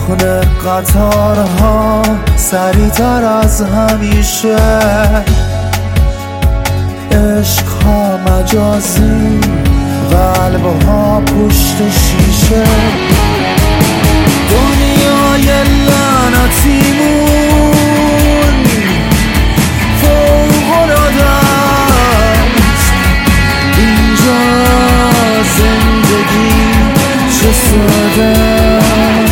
تخن قطارها سریع‌تر از همیشه، عشقها مجازی، قلبها پشت شیشه. دنیای لعنتیمون فوق‌العاده است، اینجا زندگی چه ساده است.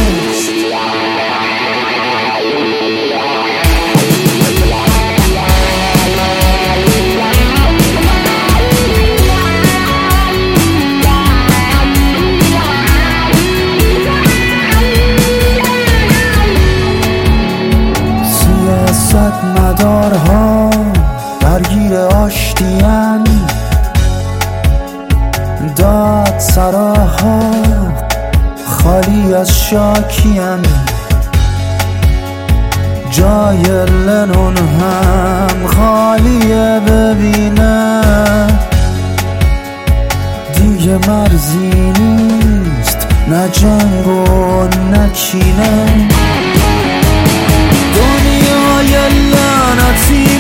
مدارها درگیر آشتیان، داد سراها خالی از شاکیان. جای لنون هم خالیه، ببینه دیگه مرزی نیست، نه جنگ و نه کینه. دنیای لعنتی